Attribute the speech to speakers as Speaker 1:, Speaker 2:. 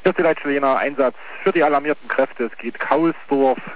Speaker 1: Viertelleitschlener Einsatz für die alarmierten Kräfte. Es geht Kaulsdorf,